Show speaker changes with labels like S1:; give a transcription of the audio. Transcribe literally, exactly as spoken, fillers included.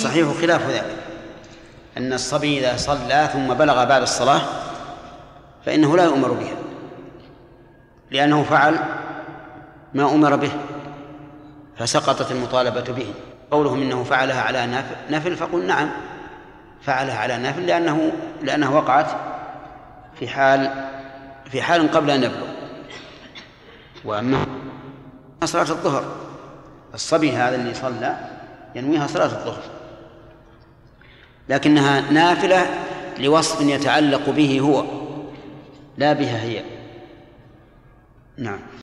S1: صحيح خلاف ذلك، أن الصبي إذا صلى ثم بلغ بعد الصلاة فإنه لا يؤمر بها، لأنه فعل ما أمر به فسقطت المطالبة به. قولهم إنه فعلها على نفل، فقل نعم فعلها على نفل، لأنه لأنه وقعت في حال في حال قبل أن يبلغ. وأما صلاة الظهر، الصبي هذا اللي صلى ينويها صلاة الظهر، لكنها نافلة لوصف يتعلق به هو لا بها هي. نعم.